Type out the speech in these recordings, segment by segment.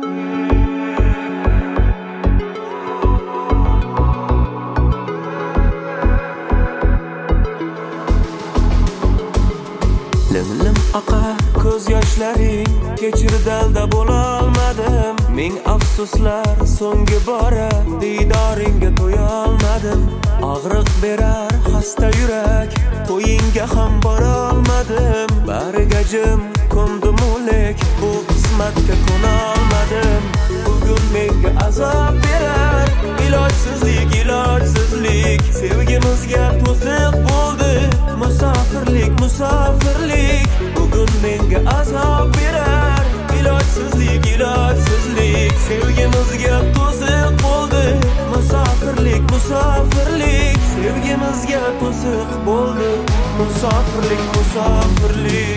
Lim oqar ko'z yoshlaring, kechir dalda bo'la olmadim. Ming afsuslar so'nggi bora diydoringga to'ya olmadim. Og'riq berar xasta yurak, to'yingga ham bora olmadim. Bargajim ko'ndim o'lik, bu qismatga ko'na olmadim. Bugun menga azob berar ilojsizlik, ilojsizlik. Sevgimizga to'siq bo'ldi musofirlik, musofirlik. Bugun menga azob berar ilojsizlik, ilojsizlik. Sevgimizga to'siq bo'ldi musofirlik, musofirlik. Sevgimizga to'siq bo'ldi musofirlik, musofirlik.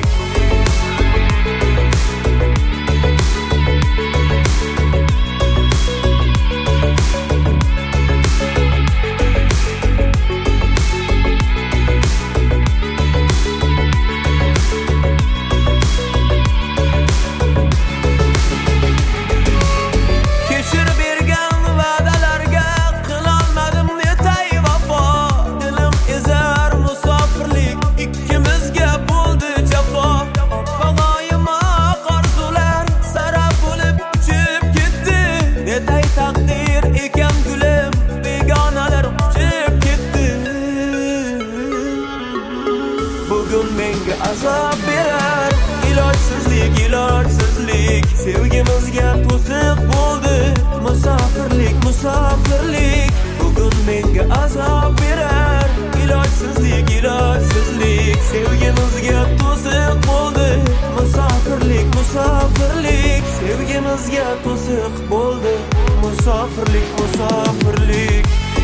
Bugun menga azob berar ilojsizlik, ilojsizlik. Sevgimizga to'siq bo'ldi musofirlik, musofirlik. Bugun menga azob berar ilojsizlik, ilojsizlik. Sevgimizga to'siq bo'ldi musofirlik, musofirlik. Sevgimizga to'siq bo'ldi musofirlik, musofirlik.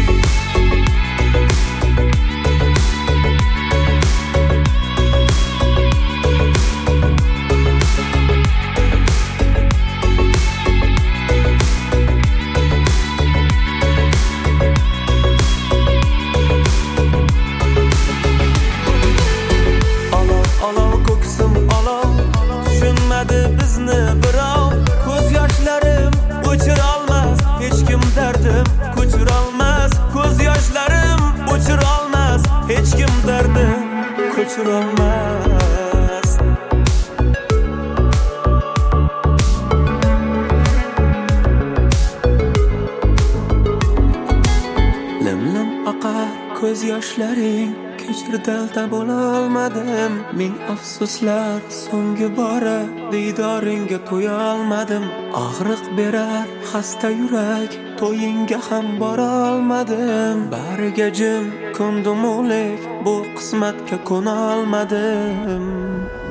Bizni birov ko'z yoshlarim o'chira olmas, hech kim dardim ko'chira olmas. Ko'z yoshlarim o'chira olmas, hech kim dardim ko'chira olmas. Lim oqar ko'z yoshlaring, kechir dalda bo'la olmadim. Ming afsuslar so'nggi bora diydoringga to'ya olmadim. Og'riq berar xasta yurak, to'yingga ham bora olmadim. Bargajim ko'ndim o'lik, bu qismatga ko'na olmadim.